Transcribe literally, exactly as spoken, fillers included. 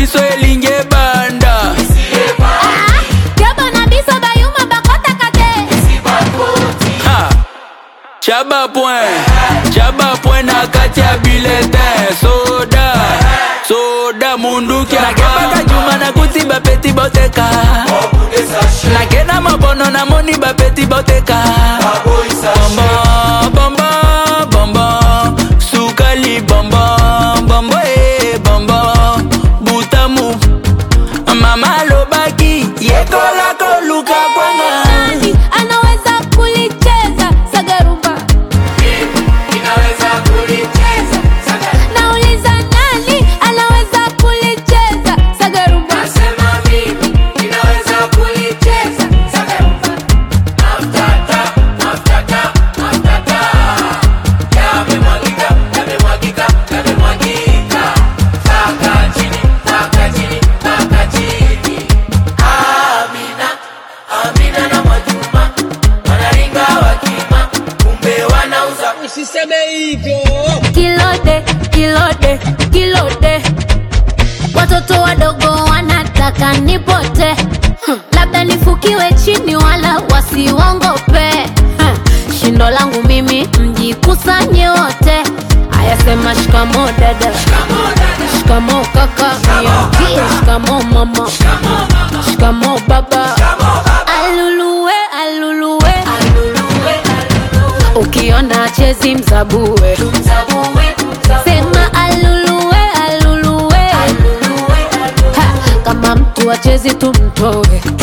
biso elinge banda. Diabo na biso bayuma bakota kate. Ha! Chaba point, chaba point na katia bulletin. Soda, soda mundu kia na kebaka juma na kuti ba peti boteka. Na kena mabono na moni ba peti boteka. Bamba, bamba, bamba, sukali bamba, bamba eh bamba, butamu. Mama lobaki, yekola koluka kwanga. Nani anaweza kulicheza sagarumba? Inaweza kulicheza sagarumba. Nauliza nani anaweza kulicheza sagarumba? Nasema mimi inaweza kulicheza sagarumba. Maftata, maftata, maftata. Yamemwagika, yamemwagika, yamemwagika. Paka chini, paka chini, paka chini. Amina, Amina na Mwajuma wanaringa wakima, kumbe wanauza. Usiseme hivyo. Kilode, kilode, kilode. Watoto wadogo wanataka nipote. Hmm, labda nifukiwe chini wala wasiwongope. Hmm, shindo langu mimi mjikusanye wote. Aya sema shikamo dada, shikamo kaka, niambie shikamo mama, shikamo baba. Aluluwe, aluluwe, ukiona chezi mzabue. Sema aluluwe, aluluwe, ha, kama mtu achezi tumtoe.